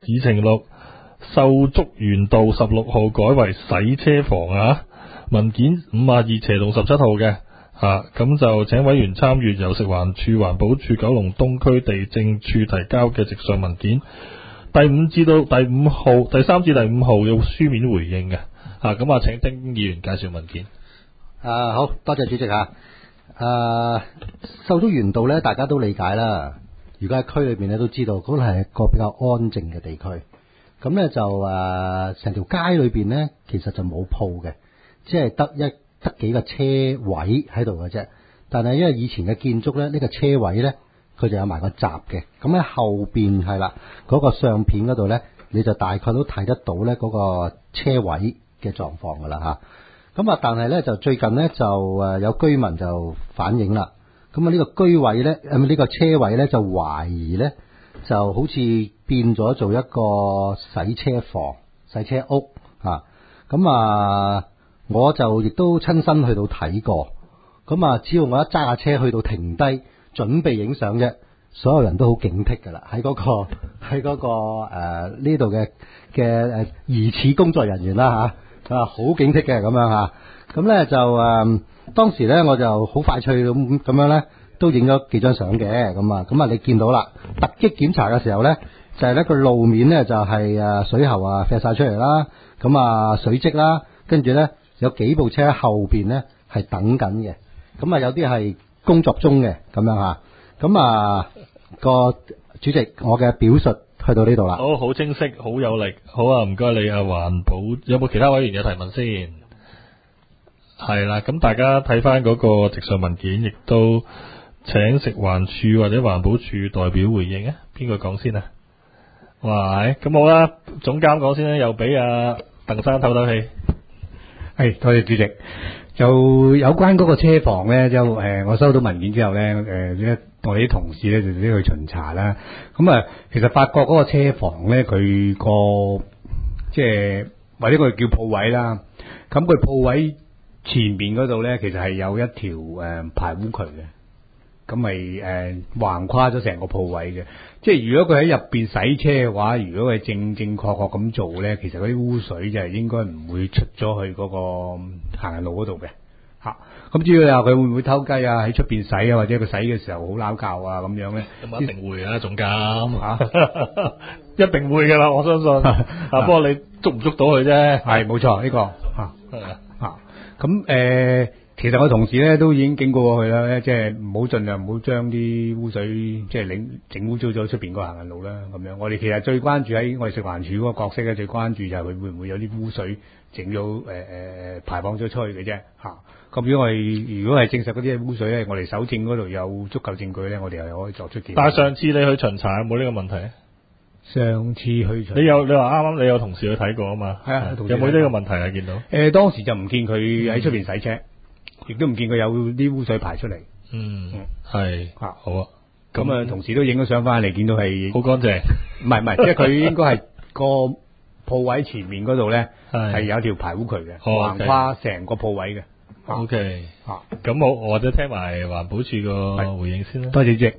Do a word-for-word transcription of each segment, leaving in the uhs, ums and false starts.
子晴六秀竹園道十六號改為洗車房啊，文件五啊二斜同十七號嘅吓，咁、啊、就請委員參閱由食環署、環保署九龍東區地政處提交嘅直上文件，第五至到第五號、第三至第五號有書面回應嘅吓，咁啊，請丁議員介紹文件。 啊，好多謝主席啊。誒，秀竹園道咧，大家都理解啦。如果喺區裏邊咧，都知道嗰度係一個比較安靜嘅地區。咁咧就誒，成條街裏邊咧，其實就冇鋪嘅，即係得一得幾個車位喺度嘅啫。但係因為以前嘅建築咧，呢個車位咧，佢就有埋個閘嘅。咁喺後邊係啦，嗰個相片嗰度咧，你就大概都睇得到咧嗰個車位嘅狀況噶啦吓。咁啊，但係咧就最近咧就誒有居民就反映啦，咁啊呢個居位咧，誒呢個車位咧就懷疑咧就好似變咗做一個洗車房、洗車屋嚇。咁啊，我就亦都親身去到睇過。咁啊，只要我一揸下車去到停低，準備影相啫，所有人都好警惕㗎啦。喺嗰個喺嗰個誒呢度嘅嘅誒疑似工作人員啦嚇。啊，好警惕嘅咁樣吓，咁咧就誒、呃，當時咧我就好快脆咁咁樣咧，都影咗幾張相嘅，咁啊，咁啊，你見到啦，突擊檢查嘅時候咧，就係咧個路面咧就係誒水喉啊飛晒出嚟啦，咁啊水漬啦，跟住咧有幾部車喺後邊咧係等緊嘅，咁啊有啲係工作中嘅咁樣吓，咁啊個主席我嘅表述去到呢度啦， 好好清晰，好有力，好啊，唔該你啊，環保有冇其他委員有提問先？係啦，咁大家睇翻嗰個直述文件，亦都請食環署或者環保署代表回應啊，邊個講先啊？哇，咁好啦，總監講先啦，又俾阿鄧生透透氣。 係，多謝主席。就有關嗰個車房咧，就誒、呃，我收到文件之後咧，誒、呃，我哋啲同事咧就先去巡查啦。咁啊，其實發覺嗰個車房咧，佢個即係或者佢叫鋪位啦。咁佢鋪位前面嗰度咧，其實係有一條誒、呃、排污渠嘅。咁咪誒橫跨咗成個鋪位嘅。即係如果佢喺入邊洗車嘅話，如果佢正正確確咁做咧，其實嗰啲污水就係應該唔會出咗去嗰個行人路嗰度嘅嚇。咁至於話佢會唔會偷雞啊？喺出邊洗啊，或者佢洗嘅時候好撈教啊咁樣咧？ 咁一定會啊，總監嚇，一定會㗎啦，我相信。啊，不過你捉唔捉到佢啫？ 係冇錯，呢個嚇嚇。咁誒。其實我同事咧都已經經過去啦，即係唔好盡量唔好將啲污水即係整整污糟咗出邊個行人路啦咁樣。我哋其實最關注喺我哋食環署嗰個角色咧，最關注就係佢會唔會有啲污水整咗誒誒排放咗出去嘅啫嚇。咁、啊、如果我哋如果係證實嗰啲污水咧，我哋搜證嗰度有足夠證據咧，我哋係可以作出檢查。 但係上次你去巡查有冇呢個問題？ 上次去巡查， 你有你話啱啱你有同事去睇過啊嘛？ 係啊， 有冇呢個問題啊？見到誒、 呃、當時就唔見佢喺出邊洗車。亦都唔見佢有啲污水排出嚟。 嗯，係啊，好啊。 咁啊，同事都影咗相翻嚟，見到係好乾淨。唔係唔係，即係佢應該係個鋪位前面嗰度咧，係有條排污渠嘅，橫、哦、跨成個鋪位嘅。 O K，啊，咁我或者聽埋環保署個回應先啦。 多謝主席。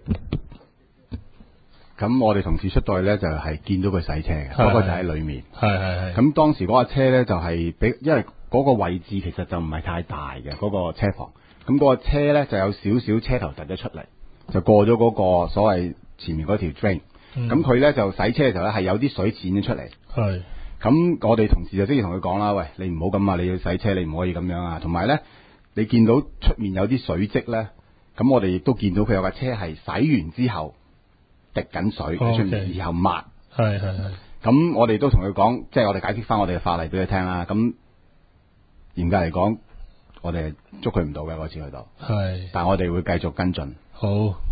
咁我哋同事出到去咧，就係、是、見到佢洗車嘅，嗰、那個就喺裏面。 係係係。咁當時嗰架車咧就係、是、比，因為嗰個位置其實就唔係太大嘅嗰、那個車房。咁嗰個車咧就有少少車頭突咗出嚟，就過咗嗰個所謂前面嗰條 drain。咁佢咧就洗車嘅時候咧係有啲水濺咗出嚟。係。咁我哋同事就即係同佢講啦，喂，你唔好咁啊！你要洗車，你唔可以咁樣啊！同埋咧，你見到出面有啲水漬咧，咁我哋亦都見到佢有架車係洗完之後。滴緊水喺出面，然後抹。係係係。咁我哋都同佢講，即係我哋解釋翻我哋嘅法例俾佢聽啦。咁嚴格嚟講，我哋捉佢唔到嘅嗰次去到。係。但係我哋會繼續跟進。 好。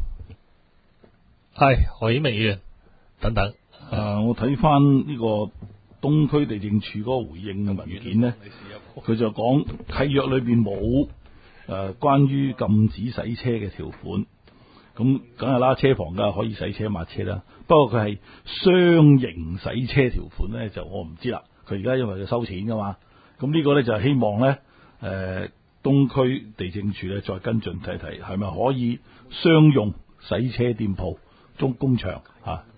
係何顯明議員等等。 誒、啊，我睇翻呢個東區地政處嗰個回應嘅文件咧，佢就講契約裏邊冇誒關於禁止洗車嘅條款。咁梗係啦，車房梗係可以洗車抹車啦。不過佢係雙型洗車條款咧，就我唔知啦。佢而家因為佢收錢噶嘛，咁呢個咧就係希望咧，誒、呃、東區地政處咧再跟進睇睇，係咪可以商用洗車店鋪、中工場啊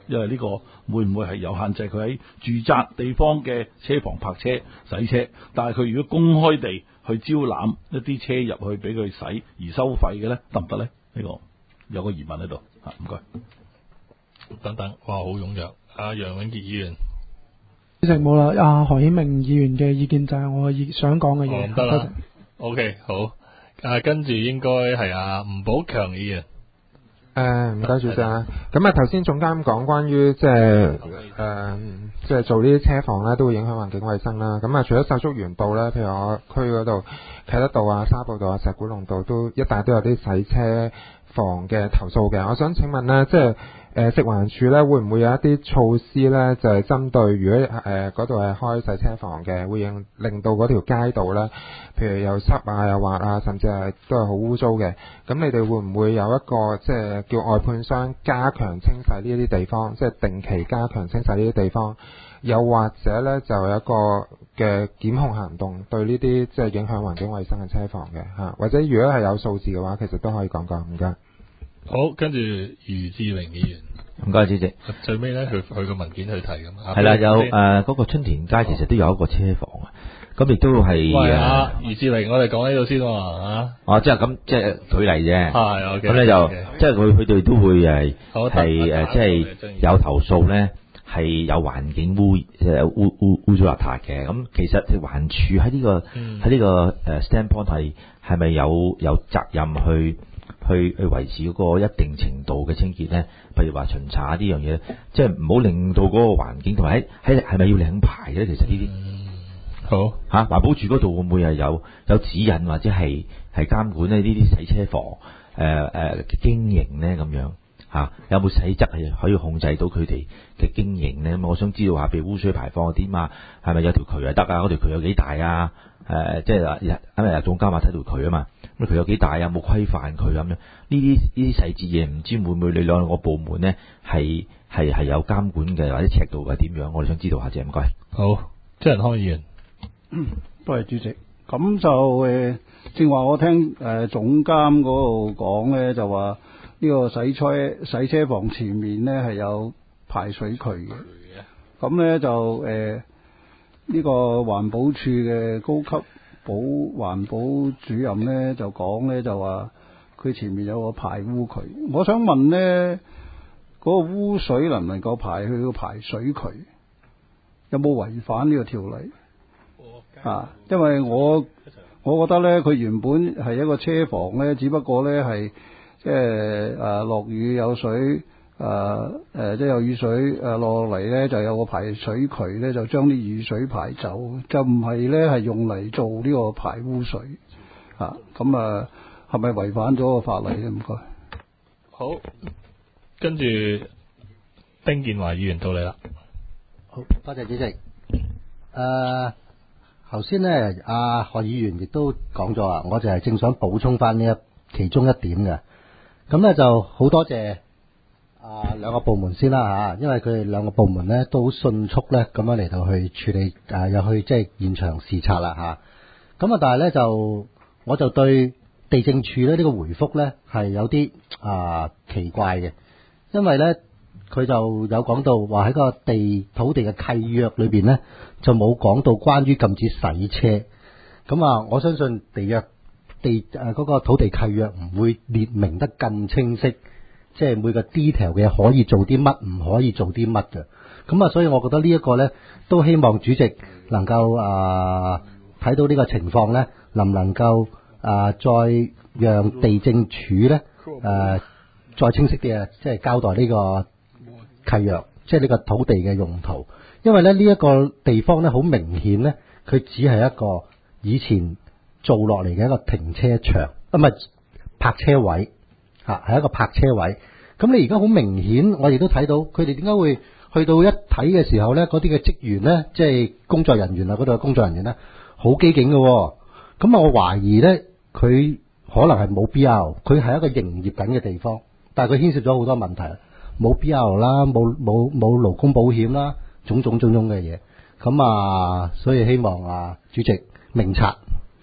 因為呢個會唔會係有限制佢喺住宅地方嘅車房泊車洗車，但係佢如果公開地去招攬一啲車入去俾佢洗而收費嘅咧，得唔得咧？呢、這個有個疑問喺度啊，唔該。 等等，哇，好踴躍。阿楊永傑議員， 主席冇啦，阿何顯明議員嘅意見就係我意想講嘅嘢。 得啦。O K，好。啊，跟住應該係阿吳寶強議員。 誒，唔該主席啊。咁啊，頭先總監講關於即係誒，即係做呢啲車房咧，都會影響環境衛生啦。咁啊，除咗秀竹園道咧，譬如我區嗰度啟德道啊、沙埔道啊、石鼓龍道都一帶都有啲洗車房嘅投訴嘅。我想請問咧，即係。誒食環署咧會唔會有一啲措施咧，就係、是、針對如果誒嗰度係開洗車房嘅，會令令到嗰條街道咧，譬如又濕啊又滑啊，甚至係都係好污糟嘅。咁你哋會唔會有一個即係叫外判商加強清洗呢啲地方，即係定期加強清洗呢啲地方？又或者咧就有一個嘅檢控行動對呢啲即係影響環境衛生嘅車房嘅嚇，或者如果係有數字嘅話，其實都可以講講。唔該。 好，跟住余志榮議員， 唔該主席。 最尾咧，佢佢個文件去提咁啊。 係啦，有誒嗰、呃那個春田街其實都有一個車房啊，咁亦都係。 喂啊，余志榮，我哋講呢度先喎啊。 哦，即係咁，即係舉例啫。 係 OK。 咁咧就 okay. 即係佢佢哋都會係係誒，即係有投訴咧，係有環境污誒污污污糟邋遢嘅。咁其實環署喺呢個喺呢、嗯、個誒 standpoint 係係咪有有責任去？去去維持嗰個一定程度嘅清潔咧，譬如話巡查呢樣嘢，即係唔好令到嗰個環境同埋喺喺係咪要領牌咧？其實呢啲、嗯、好嚇環保署嗰度會唔會係有有指引或者係係監管咧呢啲洗車房誒誒、呃呃、經營咧咁樣嚇、啊？有冇細則係可以控制到佢哋嘅經營咧？咁我想知道下，譬如污水排放點啊，係咪有條渠就得啊？嗰條渠有幾大啊？誒、呃，即係因為總監話睇條渠啊嘛。咁佢有幾大啊？有冇規範佢咁樣？呢啲呢啲細節嘢唔知會唔會你兩個部門咧係係係有監管嘅或者尺度係點樣？我哋想知道下啫，唔該。 好，張仁康議員， 多謝主席。咁就誒，正話我聽誒、呃、總監嗰度講咧，就話呢個洗車洗車房前面咧係有排水渠嘅。咁咧就誒呢、呃這個環保署嘅高級保環保主任咧就講咧就話佢前面有個排污渠，我想問咧嗰、那個污水能唔能夠排去個排水渠？有冇違反呢個條例？啊，因為我我覺得咧佢原本係一個車房咧，只不過咧係即係誒落雨有水。誒、呃、誒、呃，即係有雨水誒落嚟咧，就有個排水渠咧，就將啲雨水排走，就唔係咧係用嚟做呢個排污水啊。咁啊，係咪違反咗個法例咧？唔該。 好，跟住丁健華議員到你啦。 好，多謝主席。誒，頭先咧，阿何議員亦都講咗啊，我就係正想補充翻呢一其中一點嘅。咁咧就好多謝。啊，兩個部門先啦嚇，因為佢哋兩個部門咧都迅速咧咁樣嚟到去處理，誒又去即係現場視察啦嚇。咁啊，但係咧就我就對地政處咧呢個回覆咧係有啲啊奇怪嘅，因為咧佢就有講到話喺個地土地嘅契約裏邊咧就冇講到關於禁止洗車。咁啊，我相信地約地誒嗰個土地契約唔會列明得咁清晰。即係每個 detail 嘅可以做啲乜，唔可以做啲乜嘅。咁啊，所以我覺得呢一個呢，都希望主席能夠啊睇到呢個情況呢，能唔能夠啊再讓地政署呢誒再清晰啲啊，即係交代呢個契約，即係呢個土地嘅用途。因為咧呢一個地方呢，好明顯呢，佢只係一個以前做落嚟嘅一個停車場，啊唔係泊車位。嚇，係一個泊車位。咁你而家好明顯，我哋都睇到佢哋點解會去到一睇嘅時候咧，嗰啲嘅職員咧，即係工作人員啊，嗰度嘅工作人員咧，好機警嘅。咁啊，我懷疑咧，佢可能係冇 B R， 佢係一個營業緊嘅地方，但係佢牽涉咗好多問題，冇 B R 啦，冇冇冇勞工保險啦，種種種種嘅嘢。咁啊，所以希望啊，主席明察。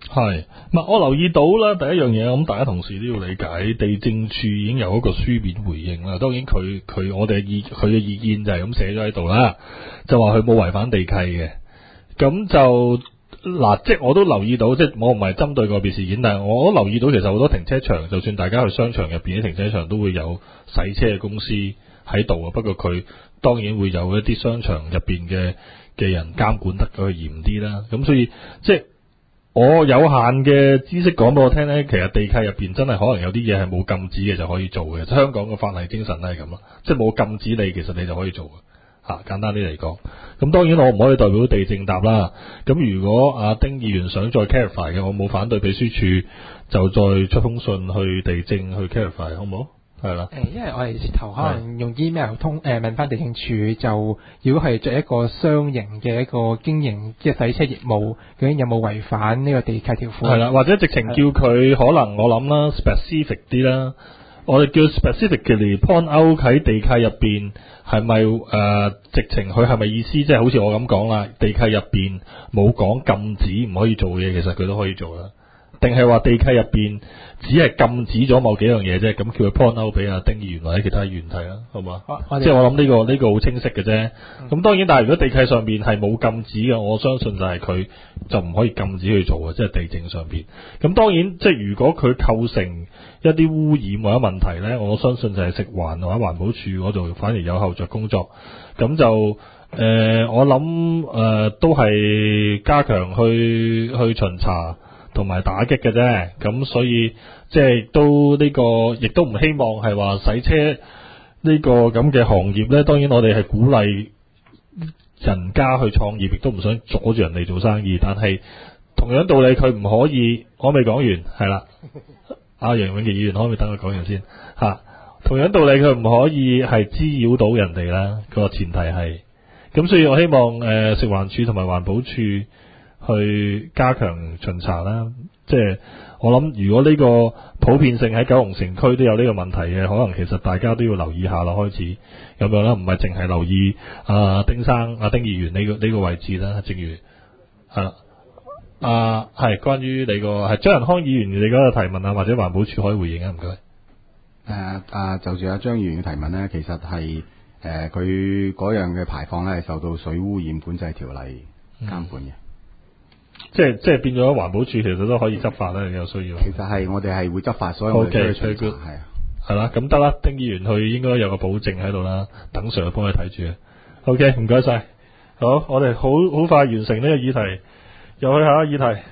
係，唔係我留意到啦。第一樣嘢，咁大家同事都要理解，地政處已經有一個書面回應啦。當然佢佢我哋嘅意佢嘅意見就係咁寫咗喺度啦，就話佢冇違反地契嘅。咁就嗱，即係我都留意到，即係我唔係針對個別事件，但係我都留意到，其實好多停車場，就算大家去商場入邊啲停車場都會有洗車嘅公司喺度啊。不過佢當然會有一啲商場入邊嘅嘅人監管得佢嚴啲啦。咁所以即係。我有限嘅知識講俾我聽呢，其實地契入邊真係可能有啲嘢係冇禁止嘅就可以做嘅，香港嘅法例精神都係咁咯，即係冇禁止你，其實你就可以做嘅嚇、啊。簡單啲嚟講，咁當然我唔可以代表地政答啦。咁如果阿、啊、丁議員想再 clarify 嘅，我冇反對秘書處就再出封信去地政去 clarify，好唔好？係啦， 誒，因為我哋直頭可能用 email 通誒問翻地政處，就如果係作一個商營嘅一個經營，即係洗車業務，究竟有冇違反呢個地契條款？ 係啦，或者直情叫佢可能我諗啦 specific 啲啦，我哋叫 specifically point out 喺地契入邊係咪誒直情佢係咪意思即係好似我咁講啦，地契入邊冇講禁止唔可以做嘅嘢，其實佢都可以做啦。定係話地契入邊只係禁止咗某幾樣嘢啫，咁叫佢 point out 俾阿丁議員或者其他議員睇啦，好嘛？啊、即係我諗呢、這個呢、這個好清晰嘅啫。咁、嗯、當然，但係如果地契上邊係冇禁止嘅，我相信就係佢就唔可以禁止去做嘅，即係地政上邊。咁當然，即係如果佢構成一啲污染或者問題呢，我相信就係食環或者環保署嗰度反而有後續工作。咁就誒、呃，我諗誒、呃、都係加強去去巡查。同埋打擊嘅啫，咁所以即係都呢、這個，亦都唔希望係話洗車呢個咁嘅行業呢。當然我哋係鼓勵人家去創業，亦都唔想阻住人哋做生意。但係同樣道理，佢唔可以，我未講完，係啦。阿楊永杰議員可唔可以等佢講完先吓、啊？同樣道理，佢唔可以係滋擾到人哋啦。個前提係，咁所以我希望誒、呃、食環署同埋環保署。去加強巡查啦，即係我諗，如果呢個普遍性喺九龍城區都有呢個問題嘅，可能其實大家都要留意下啦。開始咁樣啦，唔係淨係留意阿、呃、丁生、阿、啊、丁議員呢、這個呢、這個位置啦。正如係啦，啊係關於你個係張仁康議員你嗰個提問啊，或者環保署可以回應啊，唔該。誒、 呃、啊，就住阿張議員嘅提問呢，其實係誒佢嗰樣嘅排放咧，係受到水污染管制條例監管嘅。嗯即係即係變咗環保署其實都可以執法啦，有需要。 其實係我哋係會執法，所以我哋都要巡查。係啊， 係啦，咁得啦，丁議員佢應該有個保證喺度啦，等 Sir 幫佢睇住啊。OK，唔該晒。好，我哋好好快完成呢個議題，又去下一個議題。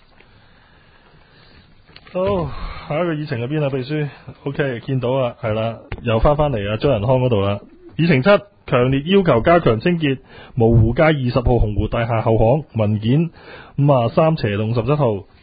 好，下一個議程喺邊啊？秘書 ，OK， 見到啊，係啦，又翻翻嚟啊，張仁康嗰度啦。議程七。強烈要求加強清潔蕪湖街二十號鴻湖大廈後巷文件五啊三斜洞十七號